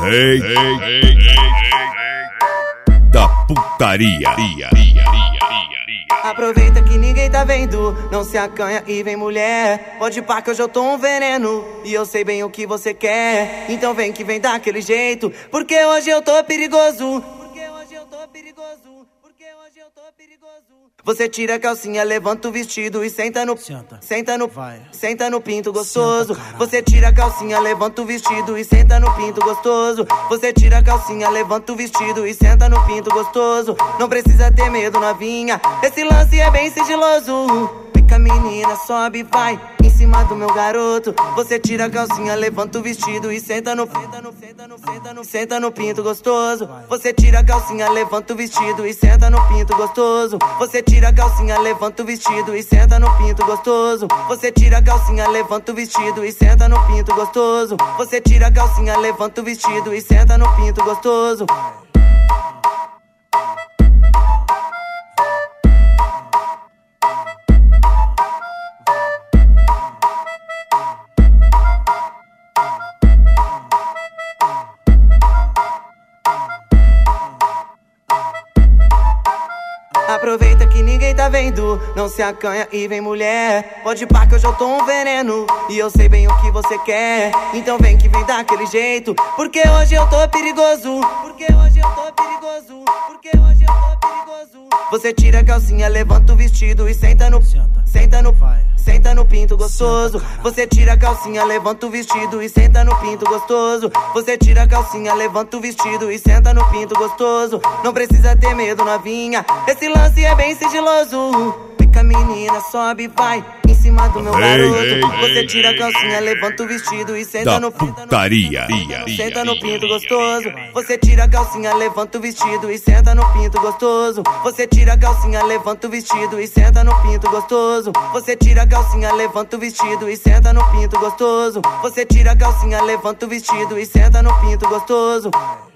Rei da putaria. Aproveita que ninguém tá vendo, não se acanha e vem mulher. Pode pá que hoje eu tô um veneno e eu sei bem o que você quer. Então vem que vem daquele jeito, porque hoje eu tô perigoso. Você tira a calcinha, levanta o vestido e senta no pinto gostoso. Você tira a calcinha, levanta o vestido e senta no pinto gostoso. Você tira a calcinha, levanta o vestido e senta no pinto gostoso. Não precisa ter medo, novinha, esse lance é bem sigiloso. Fica menina, sobe, vai em cima do meu garoto. Você tira a calcinha, levanta o vestido e senta no pinto gostoso. Você tira a calcinha, levanta o vestido e senta no pinto gostoso. Você tira a calcinha, levanta o vestido e senta no pinto gostoso. Você tira a calcinha, levanta o vestido e senta no pinto gostoso. Você tira a calcinha, levanta o vestido e senta no pinto gostoso. Aproveita que ninguém tá vendo, não se acanha e vem mulher. Pode pá que hoje eu tô um veneno e eu sei bem o que você quer. Então vem que vem daquele jeito, porque hoje eu tô perigoso. Você tira a calcinha, levanta o vestido e senta no pinto gostoso. Você tira a calcinha, levanta o vestido e senta no pinto gostoso. Você tira a calcinha, levanta o vestido e senta no pinto gostoso. Não precisa ter medo, novinha, esse lance é bem sigiloso. Fica menina, sobe, vai em cima do meu garoto. Você tira a calcinha, levanta o vestido e senta no putaria. Senta no pinto gostoso. Você tira a calcinha, levanta o vestido e senta no pinto gostoso. Você tira a calcinha, levanta o vestido e senta no pinto gostoso. Você tira a calcinha, levanta o vestido e senta no pinto gostoso. Você tira a calcinha, levanta o vestido e senta no pinto gostoso.